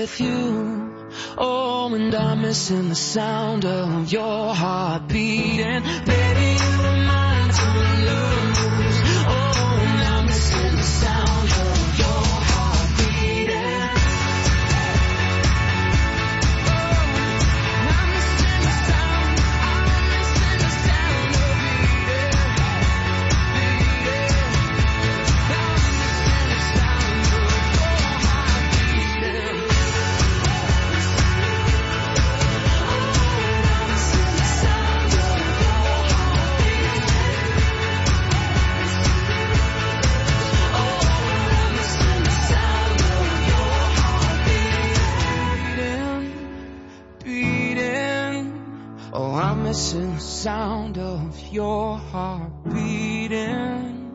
with you. Oh, and I'm missing the sound of your heart beating. Baby, you were mine to lose. Oh, and I'm missing the sound of your heart beating. I'm missing the sound, I'm missing the sound of beating. Missing the sound of your heart beating.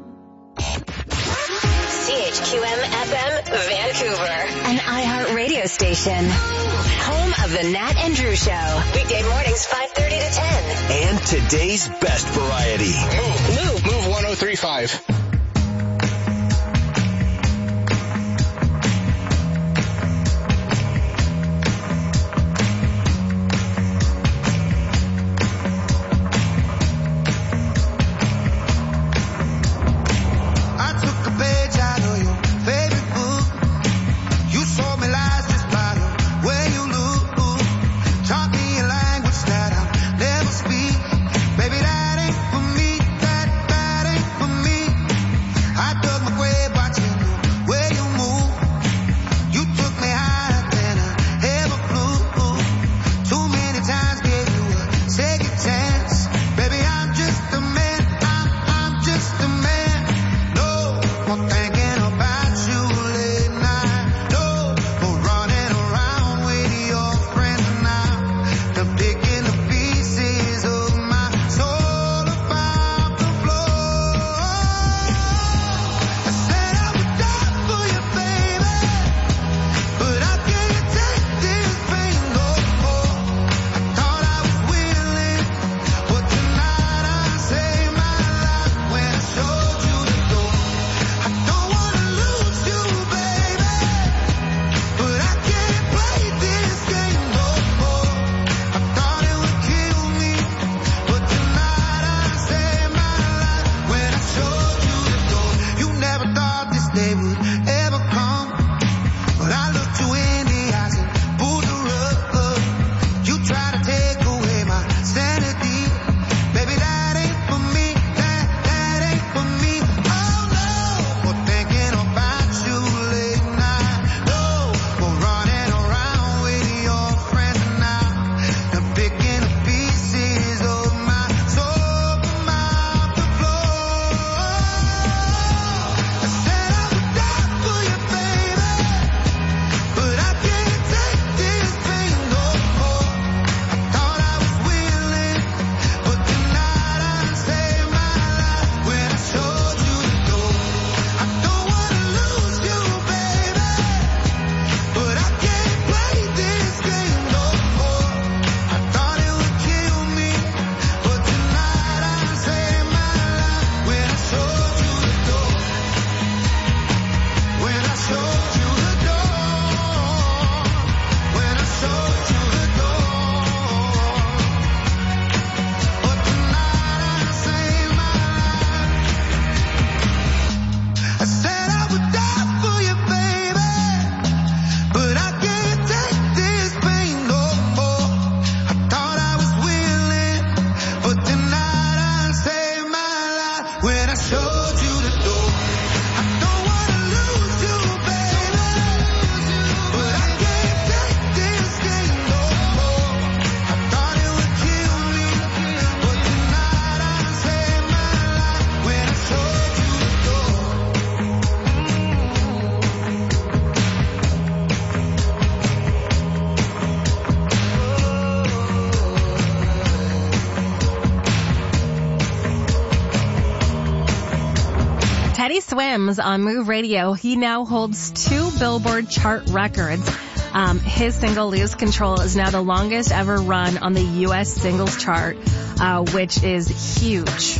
CHQM FM Vancouver, an iHeart radio station. Home of the Nat and Drew Show. Weekday mornings 5:30 to 10. And today's best variety. Move 103.5. Teddy Swims on Move Radio. He now holds 2 Billboard chart records. His single Lose Control is now the longest ever run on the U.S. singles chart, which is huge.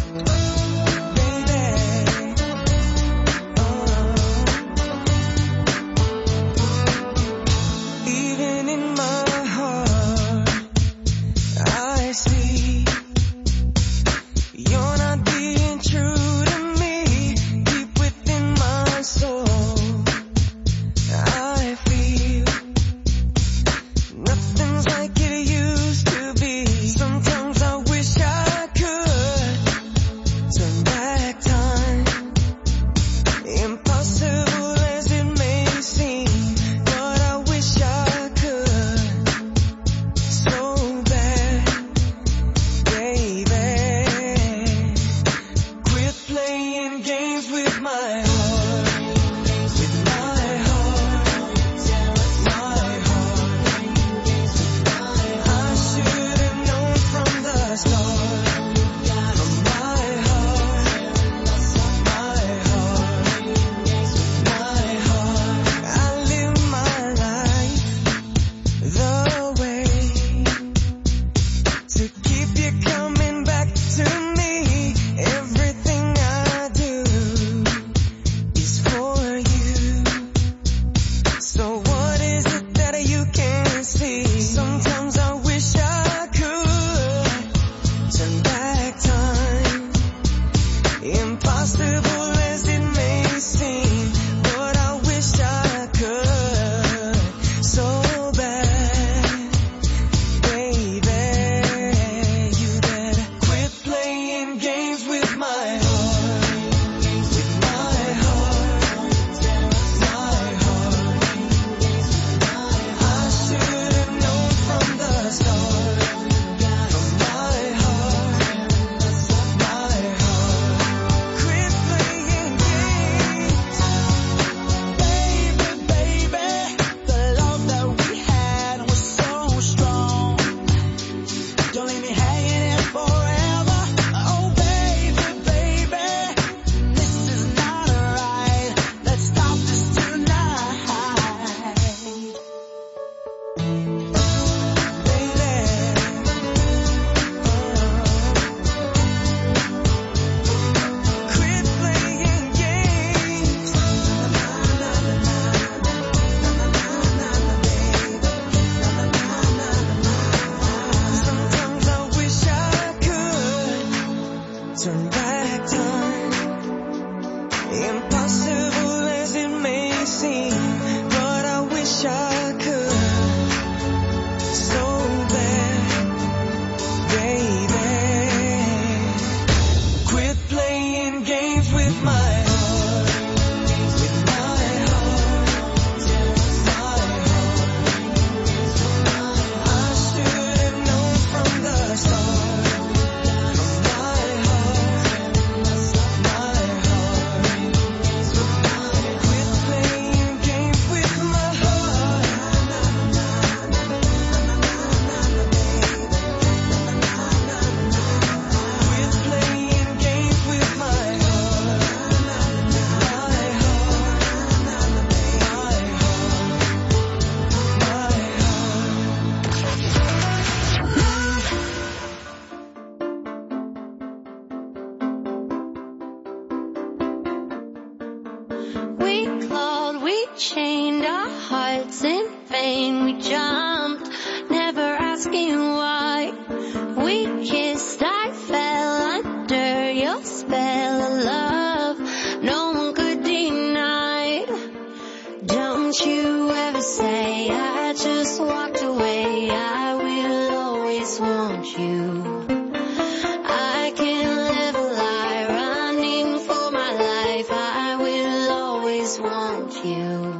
in vain. We jumped, never asking why. We kissed, I fell under your spell of love. No one could deny. Don't you ever say I just walked away. I will always want you. I can't live a lie, running for my life. I will always want you.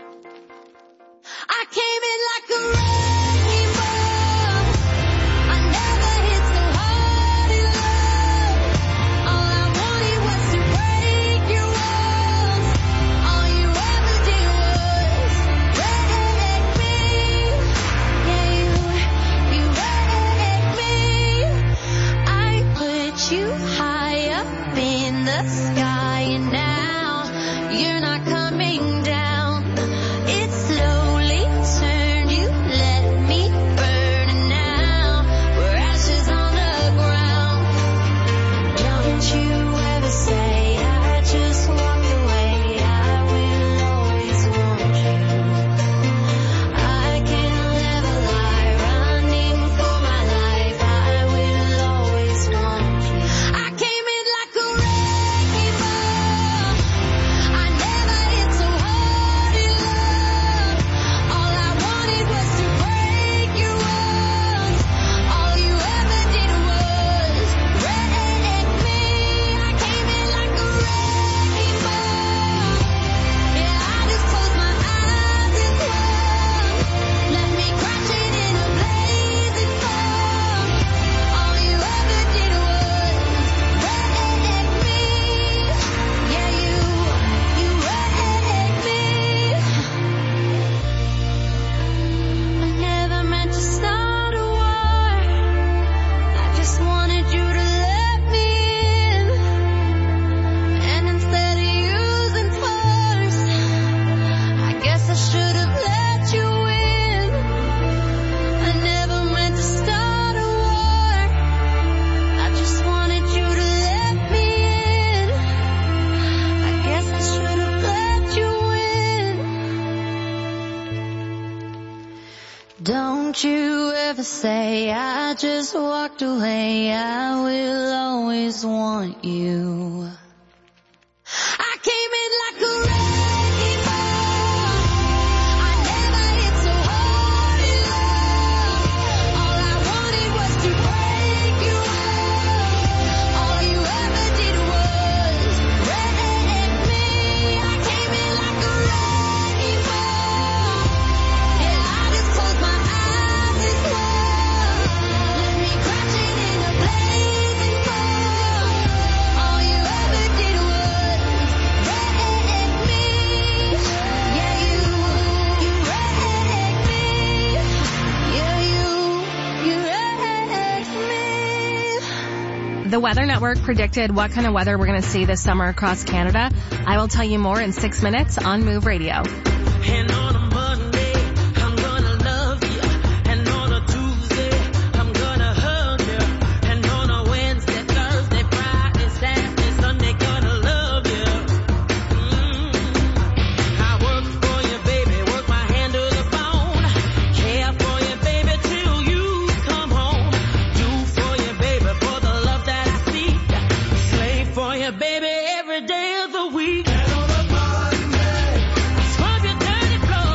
I came in like a wrecking ball. I never hit so hard in love. All I wanted was to break your walls. All you ever did was wreck me. Yeah, you wrecked me. I put you high up in the sky, and now you're not coming down. It slowly turned, you let me burn, and now we're ashes on the ground. Don't you ever say I just walked away. I will always want you. I can't live a lie, running for my life. I will always want you. I came in like a wrecking ball. I never hit so hard in love. All I wanted was to break your walls. All you ever did was wreck me. I came in like a wrecking ball. Yeah, I just closed my eyes and swung. Let me crash it in a blazing fall. All you ever did was wreck me. Yeah, you wrecked me. I never meant to start a war. I just wanted you to let me in. And instead of using force, I guess I should have let you in. I never meant to start a war. I just wanted you to let me in. I guess I should have let you in. Don't you ever say I just walked away. I will always want you. I came in like a wrecking ball. I never hit so hard in love. All I wanted was to break your walls. All you ever did was wreck me. I came in like a wrecking ball. Yeah, I just closed my eyes and swung. Let me crash it in a blazing fall. All you ever did was wreck me. Yeah, you wrecked me. Yeah, you wrecked me. The Weather Network predicted what kind of weather we're going to see this summer across Canada. I will tell you more in 6 minutes on Move Radio. And on a Monday, I'm gonna love you. And on a Tuesday, I'm gonna hug you. And on a Wednesday, Thursday, Friday, Saturday, Sunday, gonna love you. I work for you, baby, work my hand to the bone. Care for you, baby, till you come home. Do for you, baby, for the love that I seek. Slave for you, baby, every day of the week. And on a Monday, scrub your dirty floor.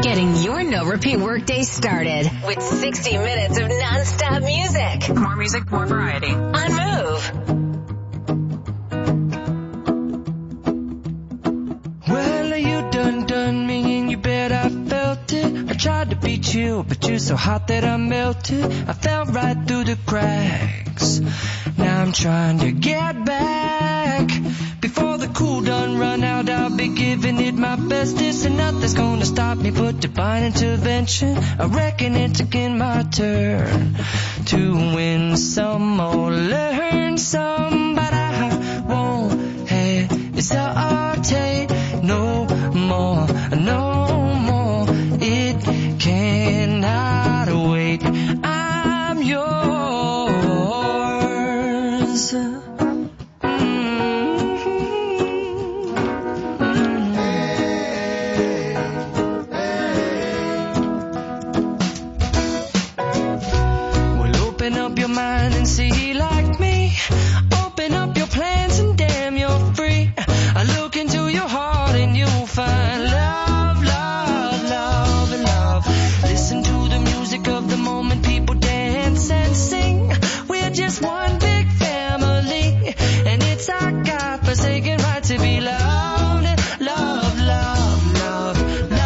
Getting your no-repeat workday started with 60 minutes of non-stop music. More music, more variety. On Move. Well, you done me and you bet I felt it. I tried to beat you, but you're so hot that I melted. I fell right through the cracks. Now I'm trying to get back. Before the cool done run out, I'll be giving it my bestest, and nothing's gonna stop me but divine intervention. I reckon it's again my turn to win some or learn some, but I won't hesitate no more, no more. It cannot wait. I'm yours. Mind and see like me. Open up your plans and damn, you're free. I look into your heart and you'll find love, love, love, and love. Listen to the music of the moment, people dance and sing. We're just one big family, and it's our God-forsaken right to be loved. Love, love, love,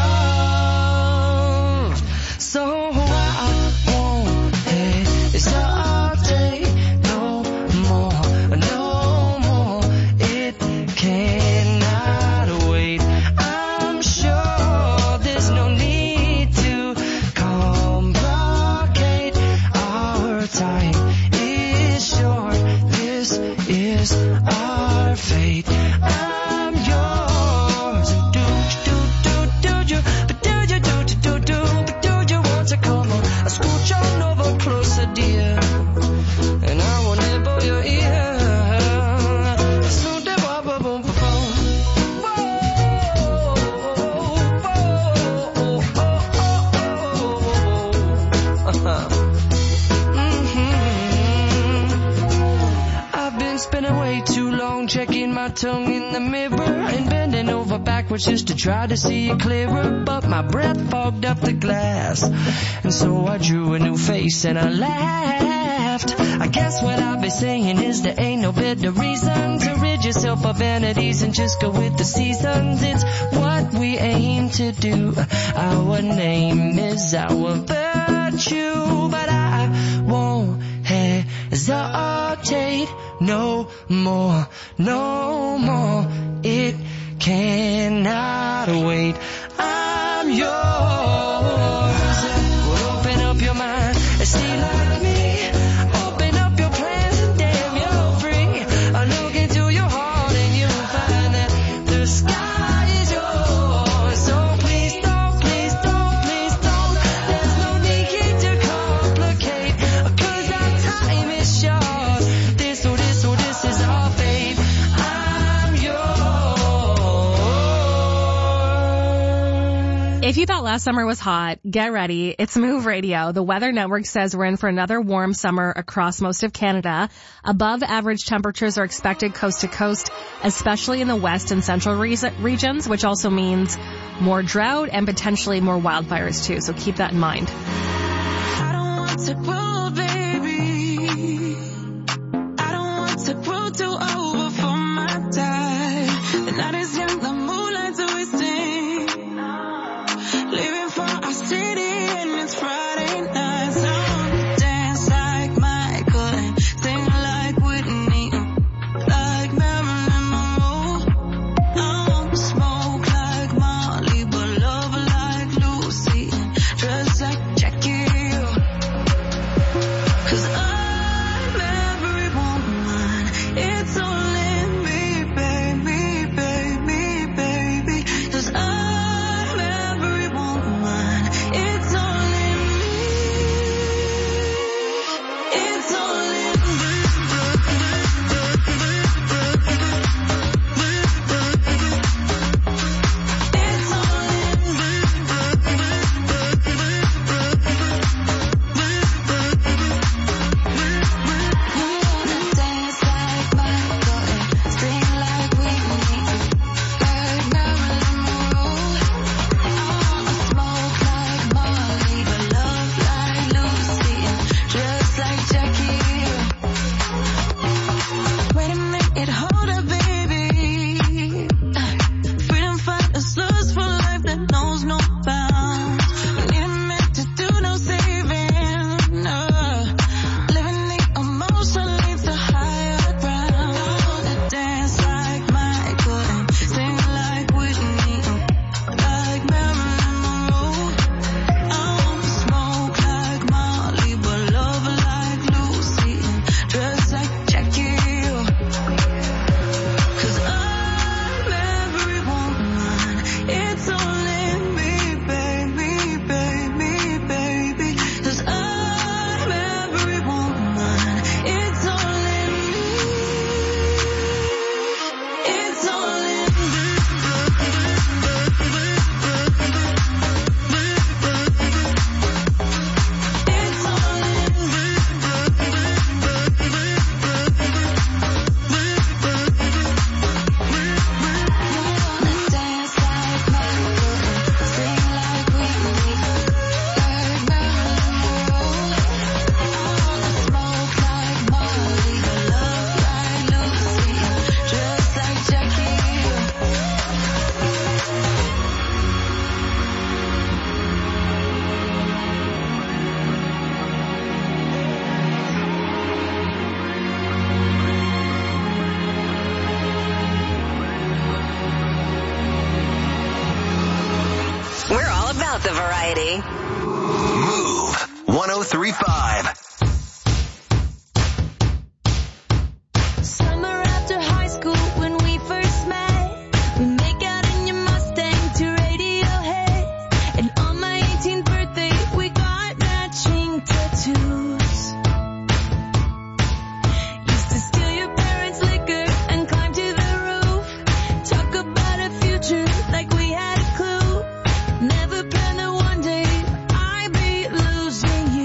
love. So I won't hesitate no more, no more. It cannot wait. I'm sure there's no need to complicate. Our time is short. This is our fate. I'm yours. Do you want to come on? I scooch on over closer, dear, and I will nibble your ear. I've been spinning way too long, checking my tongue in the mirror and bending over backwards just to try to see it clearer, but my breath fogged up the glass, and so I drew a new face and I laughed. I guess what I've been saying is there ain't no better reason to rid yourself of vanities and just go with the seasons. It's what we aim to do. Our name is our virtue, but I won't hesitate no more, no more. It cannot wait. I'm yours. Well, open up your mind and see like me. Open up your plans and damn, you're free. I look into your heart and you'll find that the sky is yours. So please don't, please don't, please don't. There's no need to complicate, 'cause our time is short. This is our fate. I'm yours. If you thought last summer was hot, get ready. It's Move Radio. The Weather Network says we're in for another warm summer across most of Canada. Above average temperatures are expected coast to coast, especially in the west and central regions, which also means more drought and potentially more wildfires too. So keep that in mind. I don't want to pull, baby. I don't want to pull too over for my time. The night is young, the moonlight's twisting. Leaving for our city and it's Friday night. So I wanna dance like Michael and sing like Whitney, like Marilyn Monroe. I want to smoke like Molly, but love like Lucy, dress like Jackie. 'Cause I'm every woman. It's only me, baby, baby, baby. that knows no bounds. We ain't meant to do no saving. Living the emotion leads to higher ground. To dance like Michael and sing like Whitney, like Marilyn Monroe. I want to smoke like Molly, but love like Lucy and dress like Jackie. 'Cause I'm every woman. It's all in me, baby, baby, baby. 'Cause I'm every woman. It's all in me. It's all in me. It's all in me. Wanna dance like Michael and sing like Whitney, like Marilyn Monroe. I wanna smoke like Molly, but love like Lucy and dress like Jackie. We're all about the variety. Move 103.5. Summer after high school when we first met, we make out in your Mustang to Radiohead. And on my 18th birthday, we got matching tattoos. Used to steal your parents' liquor and climb to the roof. Talk about a future like we had a clue. Never planned that one day I'd be losing you.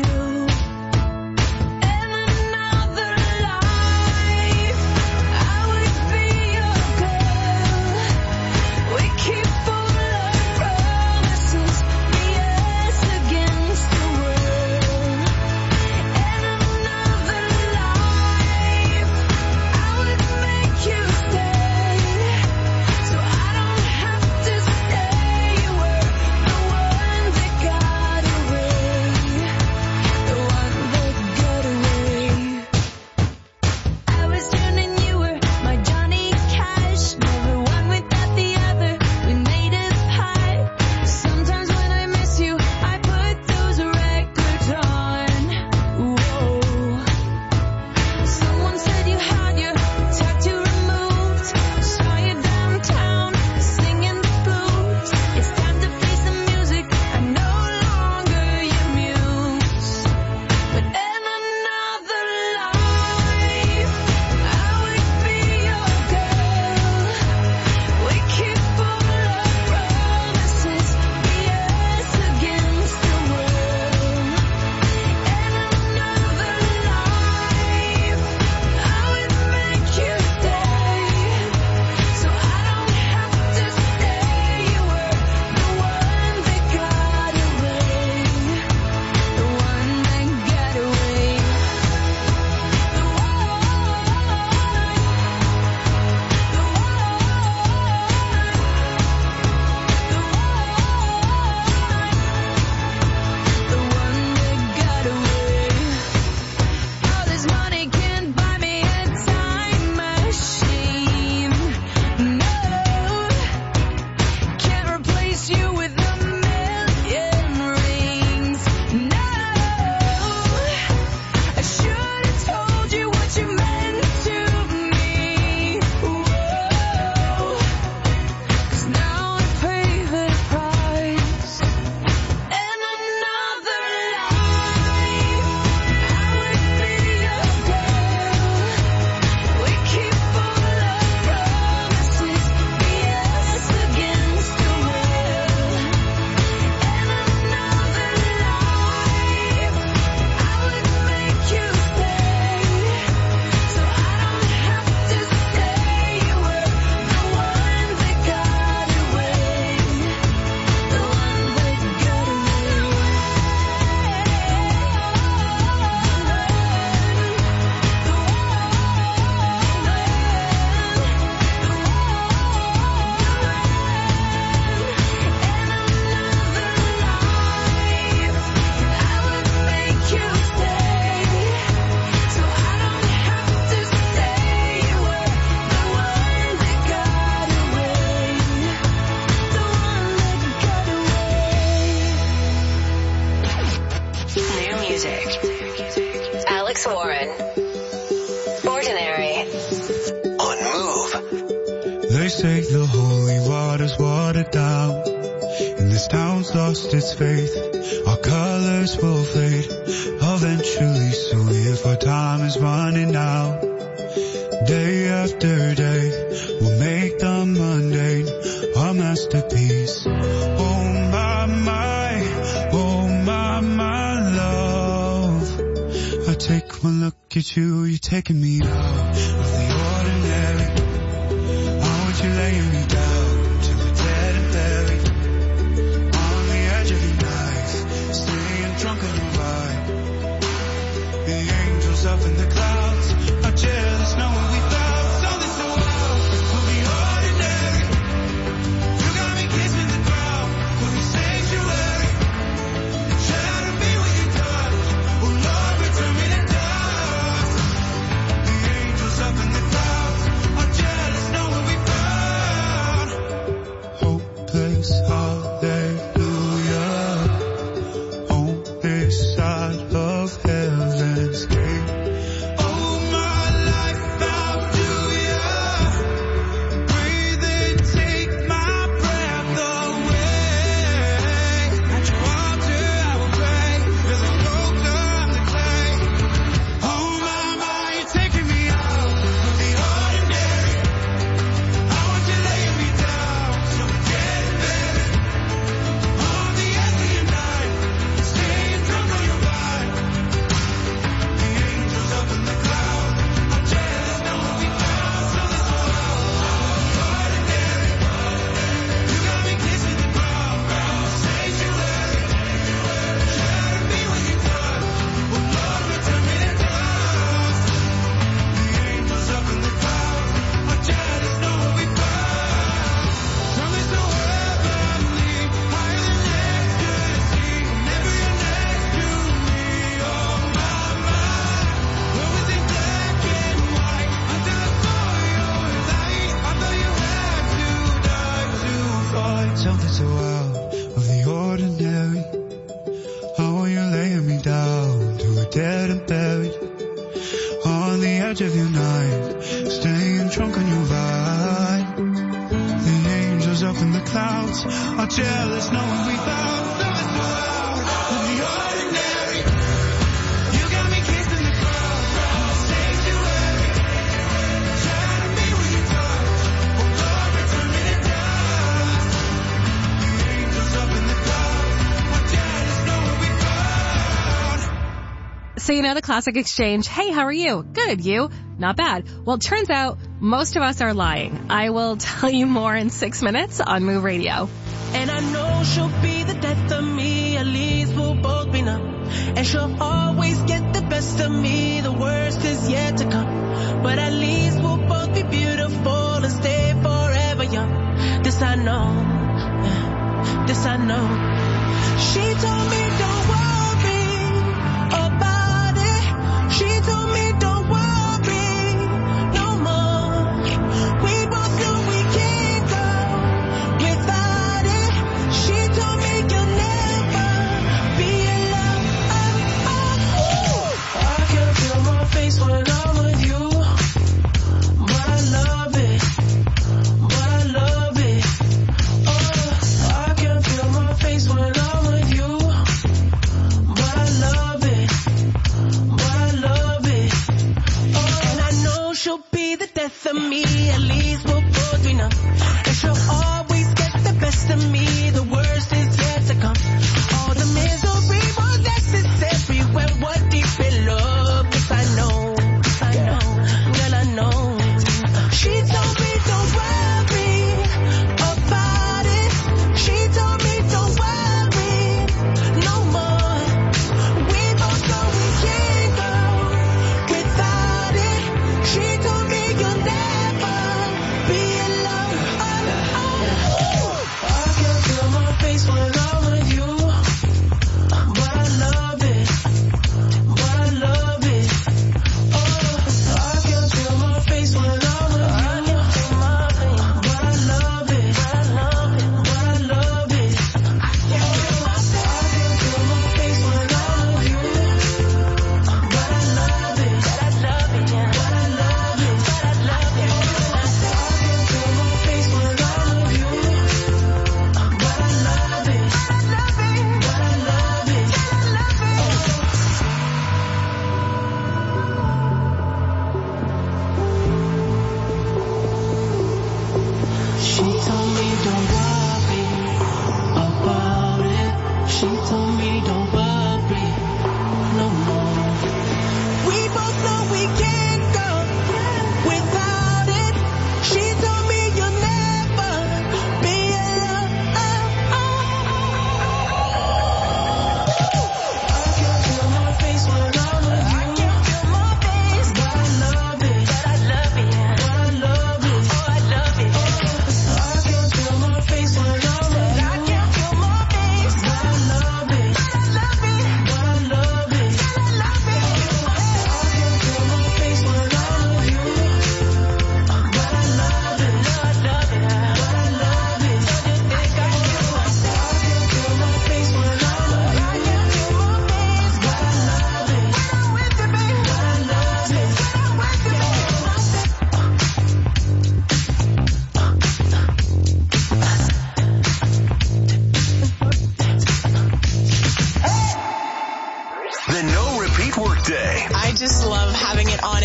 In another life, I would be your girl. We keep full of promises, be us against the world. In another life, I would make you stay, so I don't have say the holy water's watered down, and this town's lost its faith. Our colors will fade eventually, so if our time is running out, day after day, we'll make the mundane our masterpiece. Oh my love, I take one look at you, you're taking me out of the ordinary. I want you laying me down till we're dead and buried, on the edge of your knife, staying drunk on your ride. The angels up in the clouds are jealous knowing we found something so wild of the ordinary. You got me kissing the ground for your sanctuary. Shadow me with your touch, oh Lord, return me to dust. The angels up in the clouds are jealous knowing we found hopeless hallelujah on this side of heaven's gate. Oh my life, I'll do ya. Breathe and take my breath away. At your altar I will pray, as a sculptor I'm the clay. Oh my, you're taking me out of the ordinary. I want you laying me down, so we're dead and buried, on the edge of your night, staying drunk on your ride. The angels up in the clouds are jealous knowing we found something so ordinary. You got me kissing the ground, sanctuary. Shadow me with your touch, oh Lord, return me to dust. The angels up in the clouds are jealous knowing we found something so heavenly, higher than legs could see. Whenever you're next to me, oh my, everything black and white, until I saw your light. I thought you had to die to find something so out of the ordinary. How are you laying me down till we're dead and buried, on the edge of your night, staying drunk on your ride. The angels up in the clouds are jealous knowing we found something so out of the ordinary. You got me kissing the ground, sanctuary. Shadow me with your touch, oh Lord, return me to dust. The angels up in the clouds are jealous knowing we found. So you know the classic exchange, hey, how are you? Good, you? Not bad. Well, it turns out most of us are lying. I will tell you more in 6 minutes on Move Radio. And I know she'll be the death of me, at least we'll both be numb. And she'll always get the best of me, the worst is yet to come. But at least we'll both be beautiful and stay forever young. This I know, this I know. She told me don't worry about it. She told me don't worry no more. We both know we can't go without it. She told me you'll never be alone. I can feel my face when I'm with you, but I love it, but I love it. Oh, I can feel my face when I'm with you,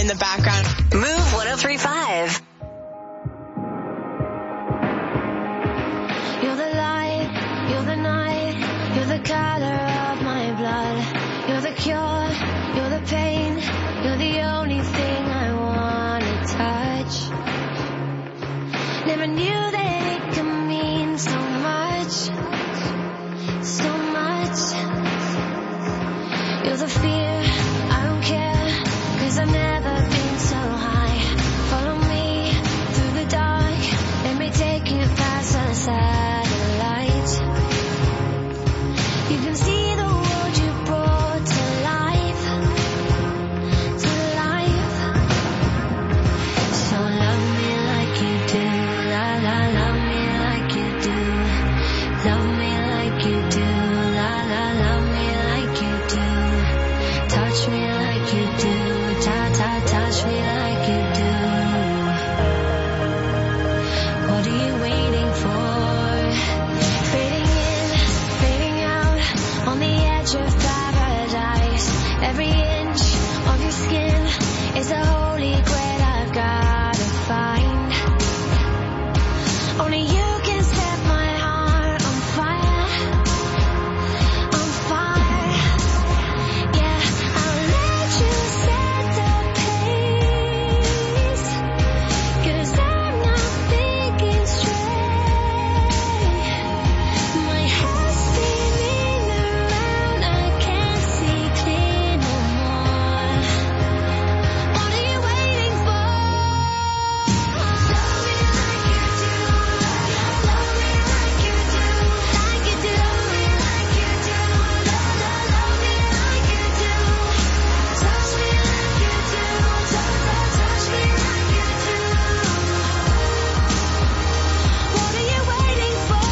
in the background. Move 103.5. You're the light, you're the night, you're the color of my blood. You're the cure, you're the pain, you're the only thing I wanna touch. Never knew that it could mean so much, so much. You're the fear, I don't care, 'cause I've never been so high. Follow me through the dark, let me take you past the satellite. You can see the world you brought to life, to life. So love me like you do, la la, love me like you do. Love me like you do, la la, love me like you do. Touch me like you do, touch me like you do. What are you waiting for? Fading in, fading out, on the edge of paradise. Every inch of your skin is a holy grail I've gotta find. Only you can set my heart on fire, on fire. Yeah, I'll let you set the pace, 'cause I'm not thinking straight. My head's spinning around, I can't see clear no more. What are you waiting for? Love me like you do, love me like you do, like you do, love me like you do, love me like you do. Touch me like you do, touch me like you do. What are you waiting for?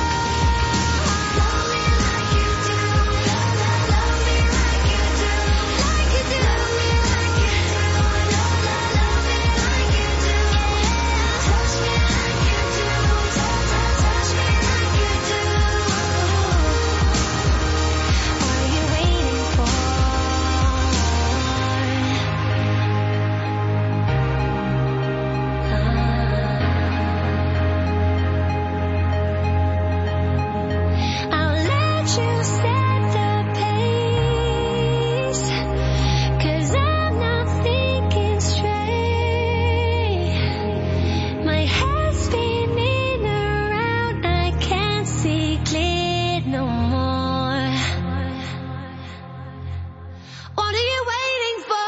Love me like you do, love me like you do, like you do, love me like you do, love me like you do. Touch me like you do, touch me like you do. What are you waiting for? I'll let you set the pace, 'cause I'm not thinking straight. My head's spinning around, I can't see clear no more. What are you waiting for?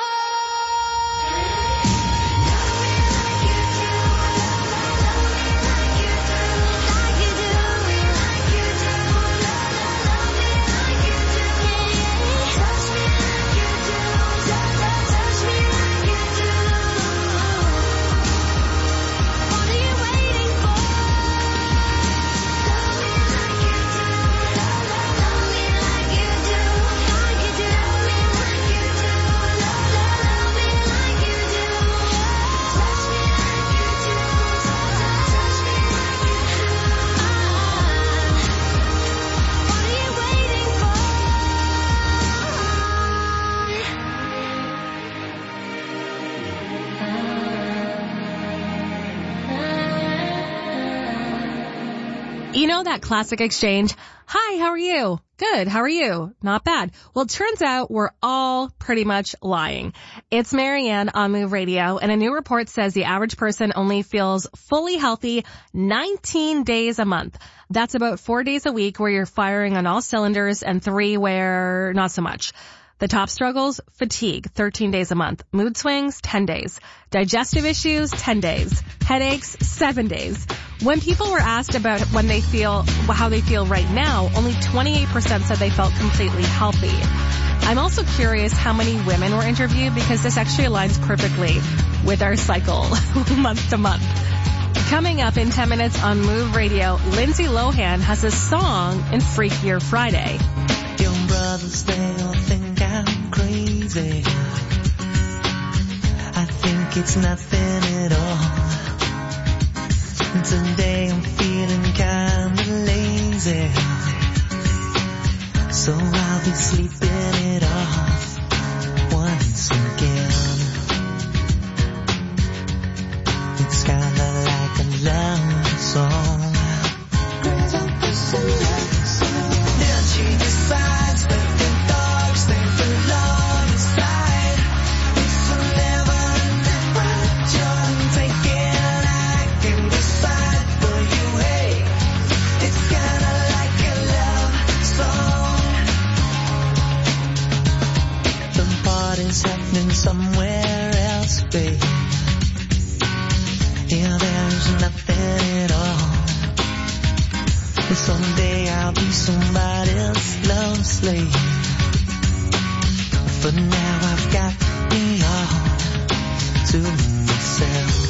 Love me like you do, love me like you do, like you do, love me like you do, love me like you do. Touch me like you do, touch me like you do. What are you waiting for? Love me like you do, love me like you do, like you do, love me like you do, love me like you do. Touch me like you do, touch me like you do. What are you waiting for? You know that classic exchange? Hi, how are you? Good, how are you? Not bad. Well, it turns out we're all pretty much lying. It's Marianne on Move Radio, and a new report says the average person only feels fully healthy 19 days a month. That's about 4 days a week where you're firing on all cylinders and 3 where not so much. The top struggles, fatigue, 13 days a month. Mood swings, 10 days. Digestive issues, 10 days. Headaches, 7 days. When people were asked about when they feel, how they feel right now, only 28% said they felt completely healthy. I'm also curious how many women were interviewed because this actually aligns perfectly with our cycle month to month. Coming up in 10 minutes on Move Radio, Lindsay Lohan has a song in Freakier Friday. Your brothers, they all think I'm crazy. I think it's nothing at all. Today I'm feeling kinda lazy, so I'll be sleeping it off once again. And someday I'll be somebody else's love slave. For now I've got me all to myself.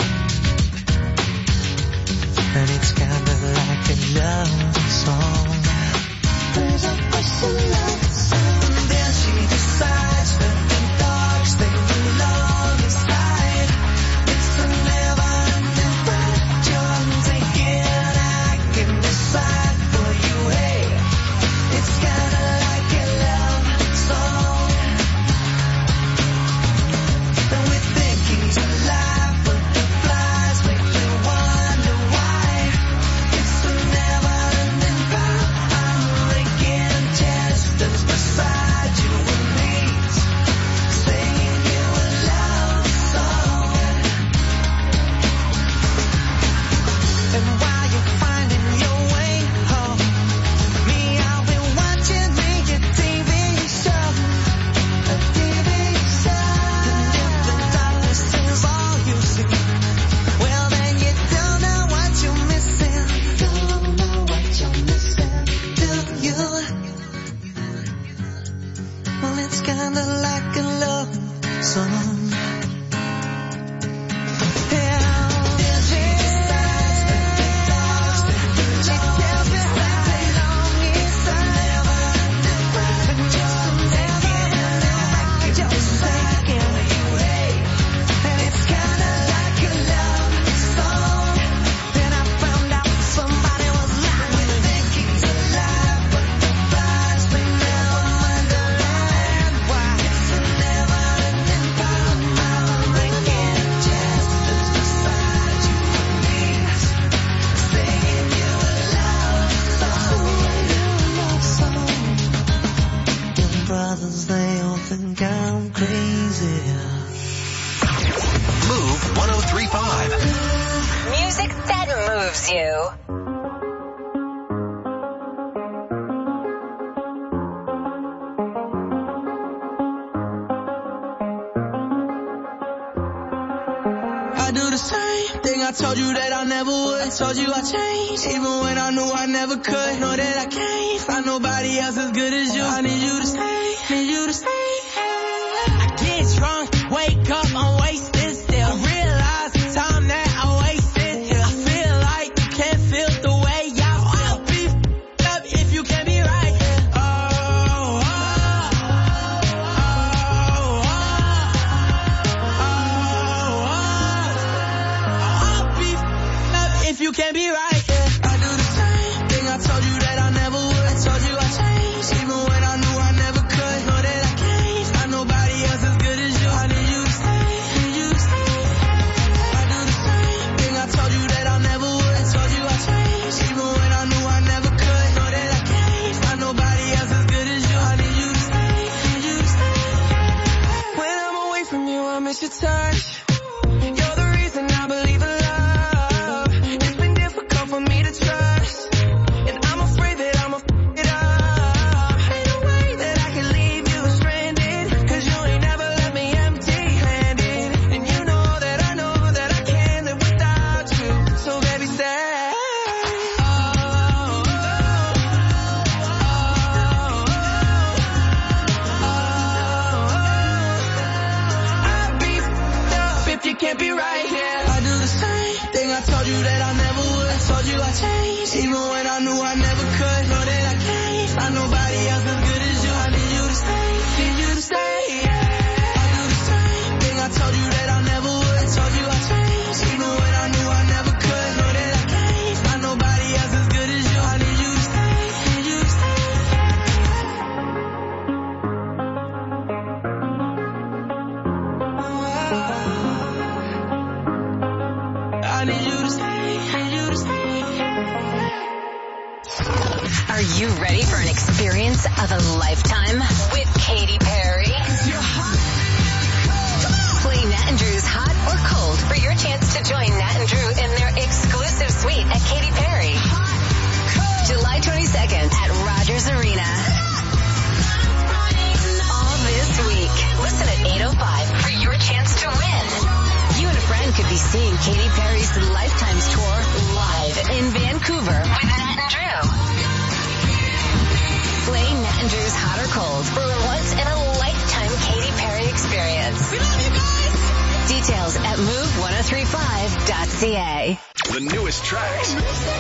And it's kinda like a love song. There's a question love song. And then she decides that the dogs they belong inside. It's a never-ending fight. You're thinking I can decide for you. Hey, it's kinda like a love song. And we think he's alive, but the flies make me wonder why. It's a never-ending fight. I'm licking chestnuts beside you and me, singing you a love song. And while you're finding your way home, me, I'll be watching me a TV show. A TV show. And if the darkness is all you see, well then you don't know what you're missing. Don't know what you're missing, do you? Well, it's kinda like a love song. Brothers, they all think I'm crazy. Move 103.5. Music that moves you. I do the same thing I told you that I never would. I told you I changed, even when I knew I never could. Know that I can't find nobody else as good as you. I need you to stay, need you to stay. I get drunk, wake up, I'm wasted still. I realize the time that I wasted. I feel like you can't feel the way I feel. I'll be f***ed up if you can't be right. If you can't be right, yeah. I do the same thing I told you that I never would. I told you I changed, even when I knew I never could. Know that I can't find nobody else as good as you. I need you to stay, need you to stay. I do the same thing I told you that I never would. I told you I changed, even when I knew I never could. Know that I can't find nobody else as good as you. I need you to stay, need you to stay. When I'm away from you, I miss your touch. You're the reason I believe in love. It's been difficult for me to trust, and I'm afraid that I'ma f*** it up. Ain't no way that I can leave you stranded, 'cause you ain't never left me empty-handed. And you know that I can't live without you. So baby, stay. I'd be f***ed up if you can't be right here. I do the same thing I told you that I never would. I told you I changed, even when I knew I never could. Know that I can't find nobody else as good as you. I need you to stay, need you to stay. I do the same thing I told you that I never would. I told you I changed, even when I knew I never could. Know that I can't find nobody else as good as you. I need you to stay, need you to stay. I need you to stay, need you to stay. Are you ready for an experience of a lifetime with Katy Perry? Play Nat and Drew's Hot or Cold for your chance to join Nat and Drew in their exclusive suite at Katy Perry. July 22nd at Rogers Arena. All this week. Listen at 8:05 for your chance to win. You and a friend could be seeing Katy Perry's Lifetimes Tour live in Vancouver with Nat and Drew. move1035.ca. The newest tracks.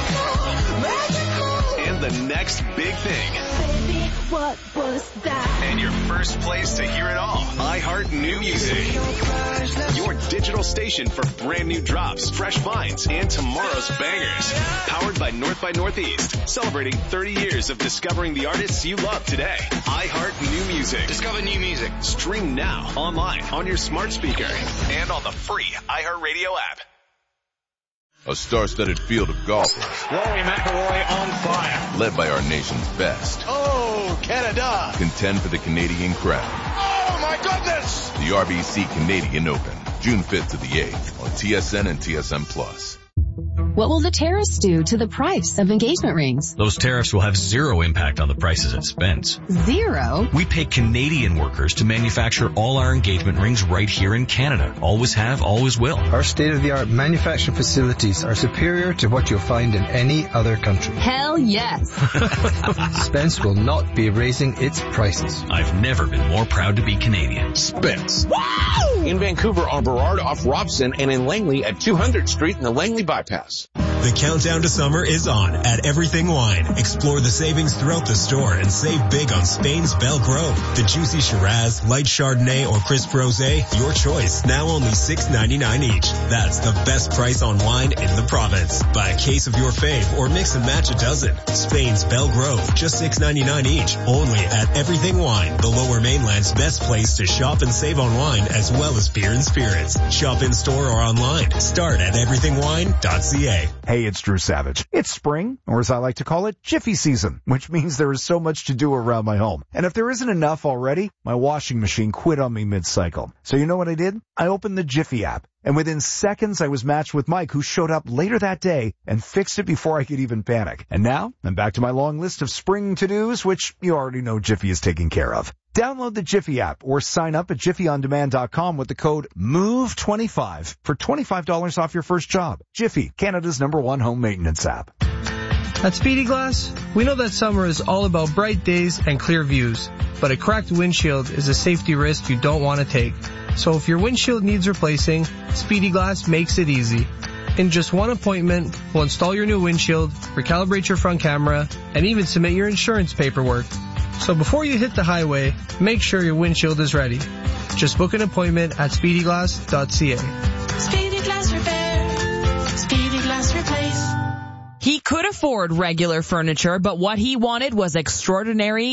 And the next big thing. What was that? And your first place to hear it all. iHeart New Music. Your digital station for brand new drops, fresh finds, and tomorrow's bangers. Powered by North by Northeast. Celebrating 30 years of discovering the artists you love today. iHeart New Music. Discover new music. Stream now, online, on your smart speaker, and on the free iHeartRadio app. A star-studded field of golfers. Rory McIlroy on fire. Led by our nation's best. Oh, Canada. Contend for the Canadian crown. Oh, my goodness. The RBC Canadian Open, June 5th to the 8th on TSN and TSN+. What will the tariffs do to the price of engagement rings? Those tariffs will have zero impact on the prices at Spence. Zero? We pay Canadian workers to manufacture all our engagement rings right here in Canada. Always have, always will. Our state-of-the-art manufacturing facilities are superior to what you'll find in any other country. Hell yes. Spence will not be raising its prices. I've never been more proud to be Canadian. Spence. Wow! In Vancouver on Burrard off Robson and in Langley at 200th Street in the Langley Bypass. The countdown to summer is on at Everything Wine. Explore the savings throughout the store and save big on Spain's Belle Grove. The juicy Shiraz, light Chardonnay, or crisp Rosé, your choice. Now only $6.99 each. That's the best price on wine in the province. Buy a case of your fave or mix and match a dozen. Spain's Belle Grove, just $6.99 each. Only at Everything Wine, the Lower Mainland's best place to shop and save on wine as well as beer and spirits. Shop in store or online. Start at everythingwine.ca. Hey, it's Drew Savage. It's spring, or as I like to call it, Jiffy season, which means there is so much to do around my home. And if there isn't enough already, my washing machine quit on me mid-cycle. So you know what I did? I opened the Jiffy app, and within seconds I was matched with Mike, who showed up later that day and fixed it before I could even panic. And now I'm back to my long list of spring to-dos, which you already know Jiffy is taking care of. Download the Jiffy app or sign up at JiffyOnDemand.com with the code MOVE25 for $25 off your first job. Jiffy, Canada's #1 home maintenance app. At Speedy Glass, we know that summer is all about bright days and clear views, but a cracked windshield is a safety risk you don't want to take. So if your windshield needs replacing, Speedy Glass makes it easy. In just one appointment, we'll install your new windshield, recalibrate your front camera, and even submit your insurance paperwork. So before you hit the highway, make sure your windshield is ready. Just book an appointment at speedyglass.ca. Speedy Glass Repair. Speedy Glass Replace. He could afford regular furniture, but what he wanted was extraordinary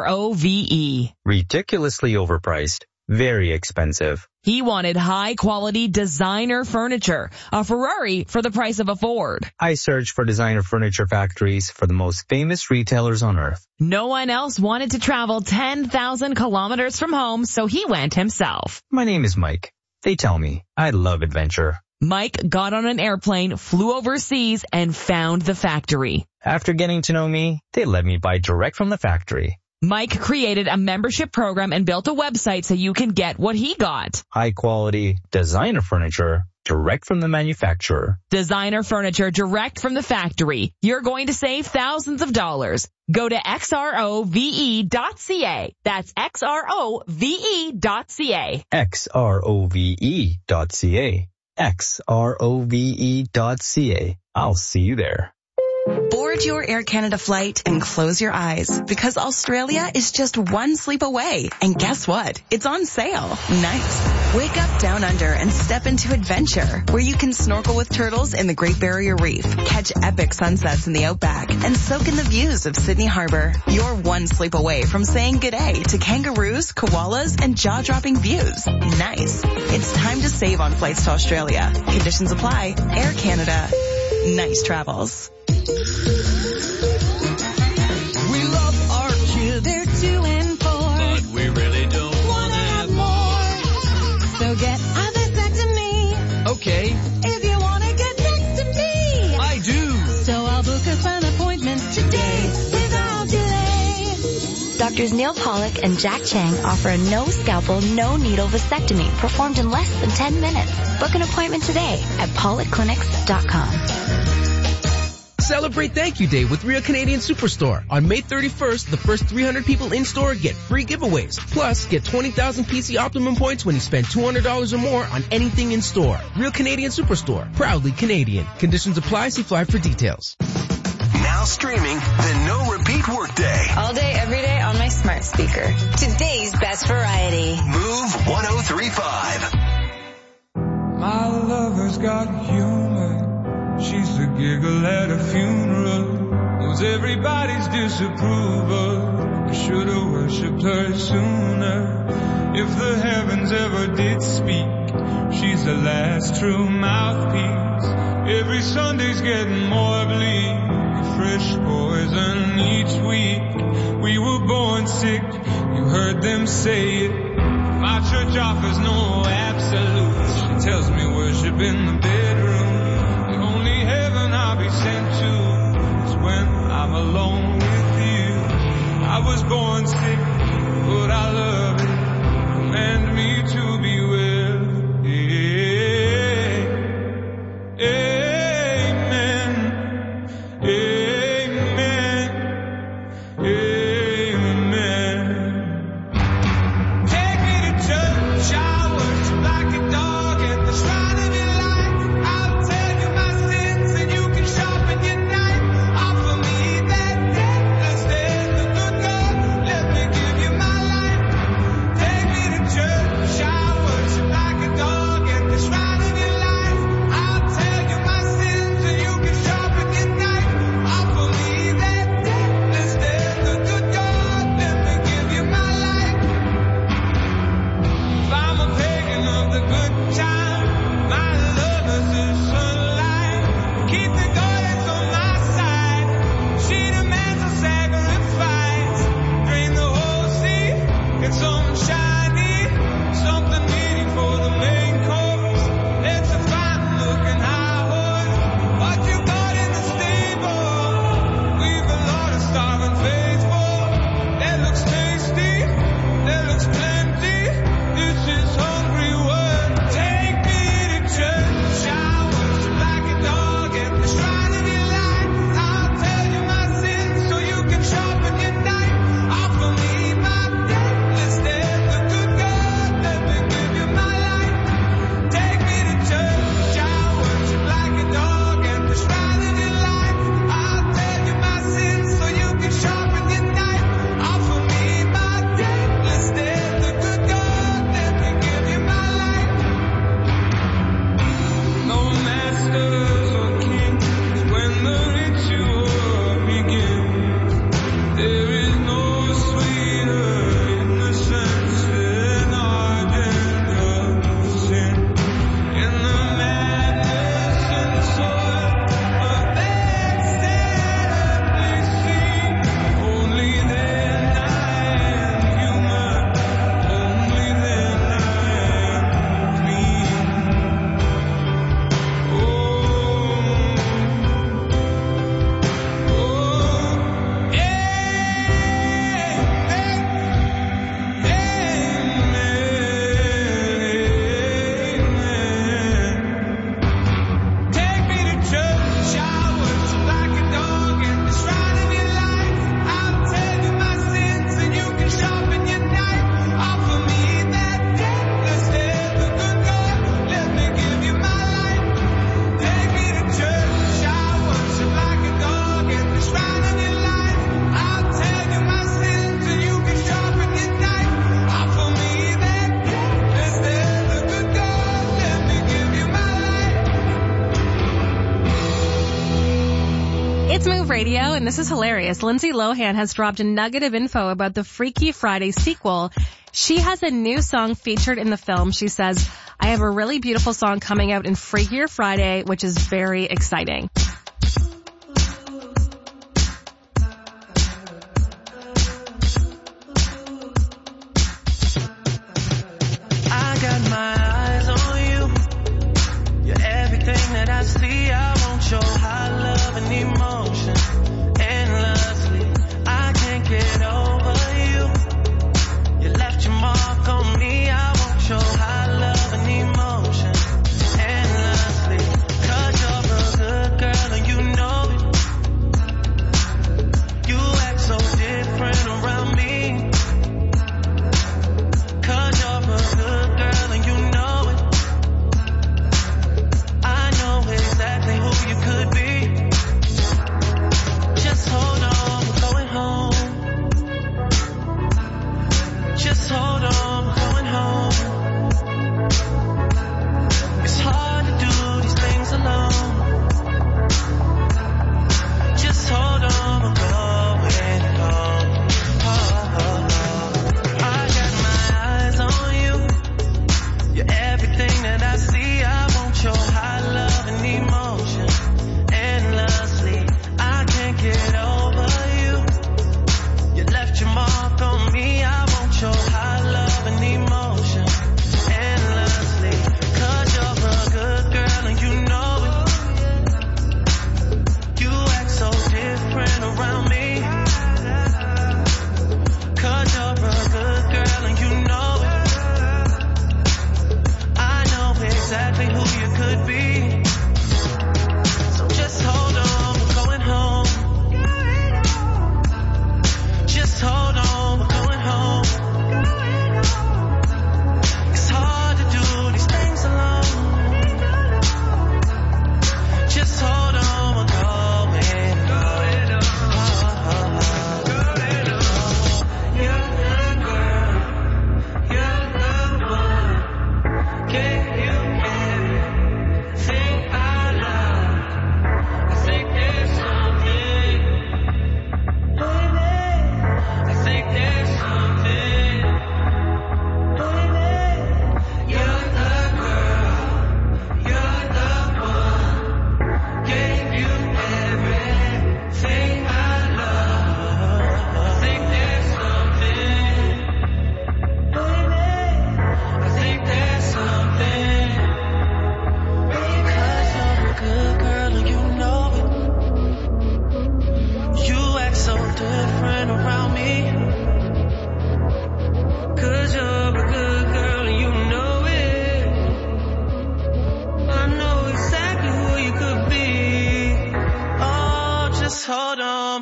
ROVE. Ridiculously overpriced. Very expensive. He wanted high-quality designer furniture, a Ferrari for the price of a Ford. I searched for designer furniture factories for the most famous retailers on earth. No one else wanted to travel 10,000 kilometers from home, so he went himself. My name is Mike. They tell me I love adventure. Mike got on an airplane, flew overseas, and found the factory. After getting to know me, they let me buy direct from the factory. Mike created a membership program and built a website so you can get what he got. High quality designer furniture direct from the manufacturer. Designer furniture direct from the factory. You're going to save thousands of dollars. Go to xrove.ca. That's xrove.ca. xrove.ca. xrove.ca. I'll see you there. Board your Air Canada flight and close your eyes because Australia is just one sleep away. And guess what? It's on sale. Nice. Wake up down under and step into adventure where you can snorkel with turtles in the Great Barrier Reef, catch epic sunsets in the outback, and soak in the views of Sydney Harbour. You're one sleep away from saying g'day to kangaroos, koalas, and jaw-dropping views. Nice. It's time to save on flights to Australia. Conditions apply. Air Canada. Nice travels. We love our kids. They're 2 and 4. But we really don't want to have more. So get a vasectomy. Okay. If you want to get next to me. I do. So I'll book a fun appointment today without delay. Doctors Neil Pollock and Jack Chang offer a no scalpel, no needle vasectomy performed in less than 10 minutes. Book an appointment today at pollockclinics.com. celebrate Thank You Day with Real Canadian Superstore. On May 31st, the first 300 people in store get free giveaways. Plus, get 20,000 PC Optimum points when you spend $200 or more on anything in store. Real Canadian Superstore. Proudly Canadian. Conditions apply. See Fly for details. Now streaming the No Repeat Workday. All day, every day on my smart speaker. Today's best variety. Move 103.5. My lover's got humor. She's a giggle at a funeral. Knows everybody's disapproval. I should have worshipped her sooner. If the heavens ever did speak, she's the last true mouthpiece. Every Sunday's getting more bleak. Fresh poison each week. We were born sick, you heard them say it. My church offers no absolutes. She tells me worship in the bedroom. The only heaven I'll be sent to is when I'm alone with you. I was born sick, but I love it. Command me to be well. Amen. Amen. Amen. Take me to church, I worship like a dog at the shrine of your light. I'll tell you my sins and you can sharpen your knife. Offer me that deathless death, the good God, let me give you my life. Take me to church, I worship like a dog at the shrine of your life. I'll tell you my sins and you can sharpen your knife. Offer me that deathless death, the good God, let me give you my life. If I'm a pagan of the good time, my lover's the sunlight. Keep the goddess on my side. She demands a sacrifice. Drain the whole sea, get something shiny, something needy for the main course. It's a fine-looking high horse. What you got in the stable? We've a lot of starving faithful. That looks tasty, that looks plenty. This is hungry work. Take me to church, I worship like a dog at the shrine of your light. I'll tell you my sins so you can sharpen your knife. Offer me my deathless death, the good God, let me give you my life. Take me to church, I worship like a dog at the shrine of your light. I'll tell you my sins so you can sharpen your knife. Offer me my deathless death, the good God, let me give you my life. No masters or kings when the ritual begins. There is no sweeter innocence than ardent of sin. In the madness and soil of that sadly scene, only then I am human, only then I am clean. Take me to church, I worship like a dog at the shrine of your light. I'll tell you my sins and you can sharpen your knife. Offer me that deathless death, the good God, let me give you my life. Take me to church, I worship like a dog at the shrine of your light. I'll tell you my sins and you can sharpen your knife. Offer me that deathless death, the good God, let me give you my life. It's Move Radio, and this is hilarious. Lindsay Lohan has dropped a nugget of info about the Freaky Friday sequel. She has a new song featured in the film. She says, I have a really beautiful song coming out in Freakier Friday, which is very exciting. I got my eyes on you. You're everything that I see. I want your high love and emotion endlessly. I can't get over you. You left your mark on me. I want your high love and emotion endlessly. 'Cause you're a good girl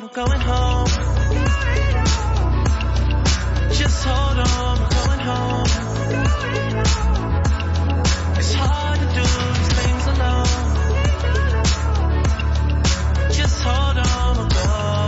we're going home. Just hold on, we're going home. It's hard to do these things alone. Just hold on, we're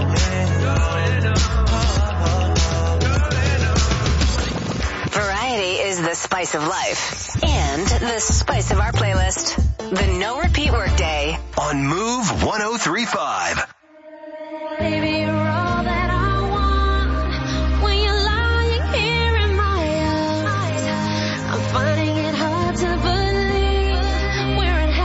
going. Variety is the spice of life and the spice of our playlist. The No Repeat Workday On Move 103.5. Baby, you're all that I want. When you're lying here in my arms, I'm finding it hard to believe we're in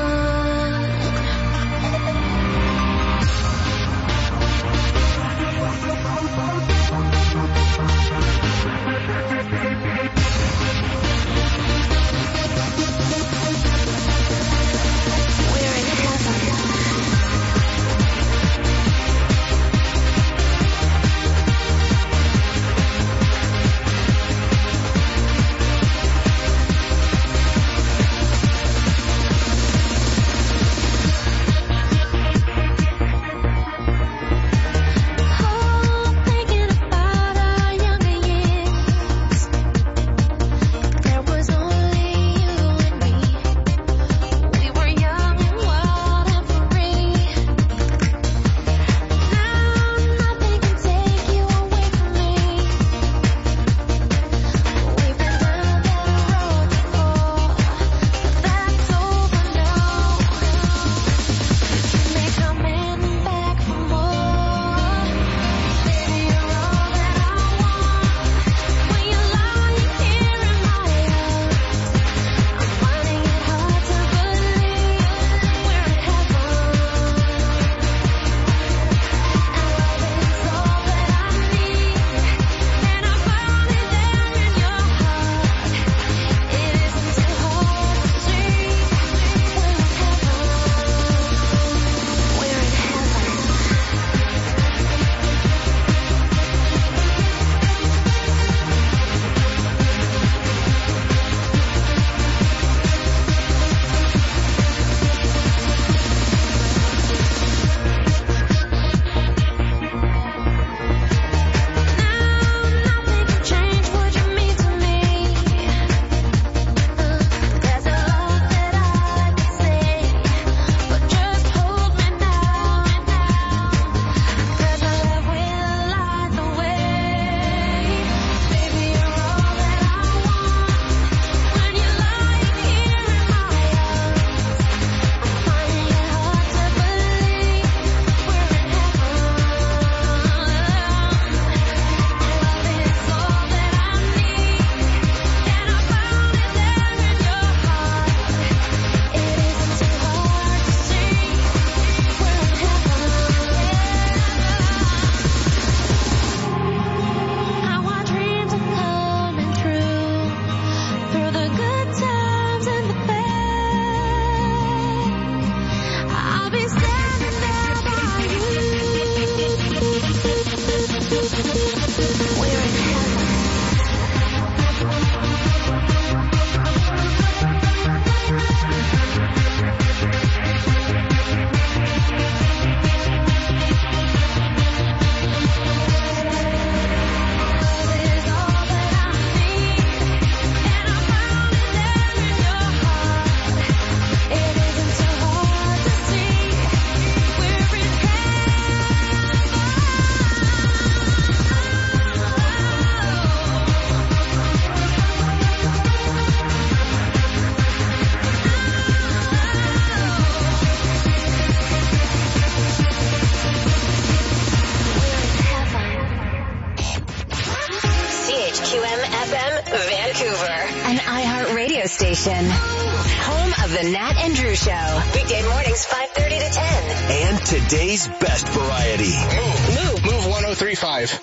station. Home of the Nat and Drew Show. Weekday mornings 5:30 to 10. And today's best variety. Move 103.5.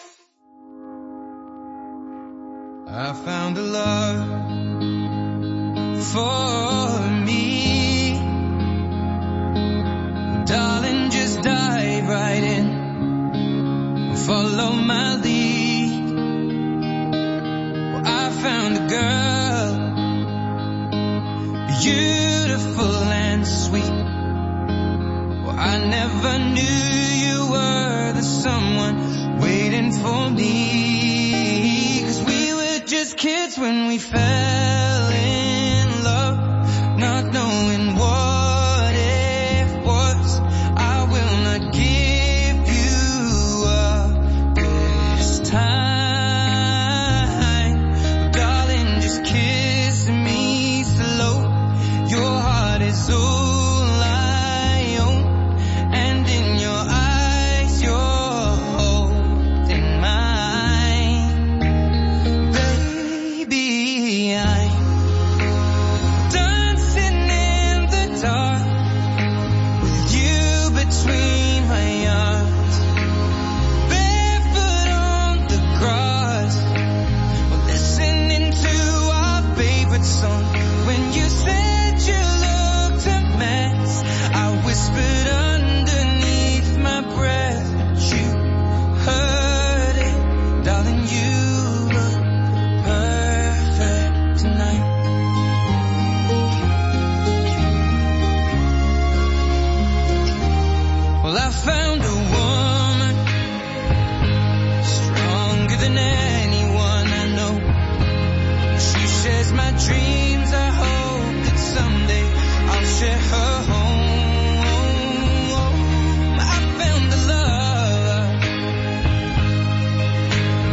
I found a love for me. Darling, just dive right in. Follow my lead. Well, I found a girl, beautiful and sweet. Well, I never knew you were there's someone waiting for me. 'Cause we were just kids when we fell.